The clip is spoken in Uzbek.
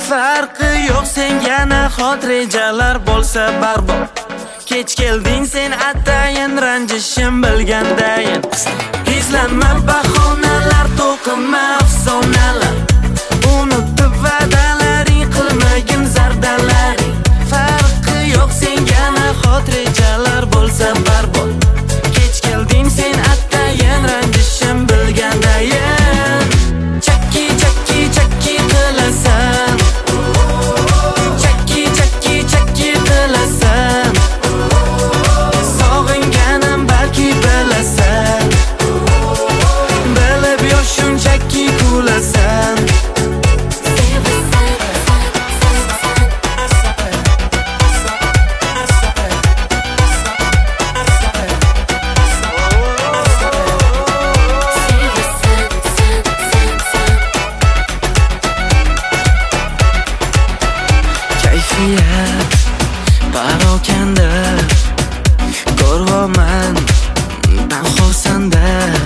Farqi yo'q senga nahot rejalar bo'lsa barbod. Kech kelding sen atayin ranjishim bilgandayin. Izlanma bahonalar, to'qinma afsonalar. Unutib va'dalaring, qilmagin zardalaring. Farqi yo'q senga nahot rejalar bo'lsa barbod. Kech kelding sen atayin ranjishim bilgandayin. Chakki chakki chakki qilasan, chakki chakki chakki qilasan. Sog'inganim balki bilasan, bilib yo'q shunchaki kulasan. Kayfiyat parokanda, ko'rvoman tanho sanda.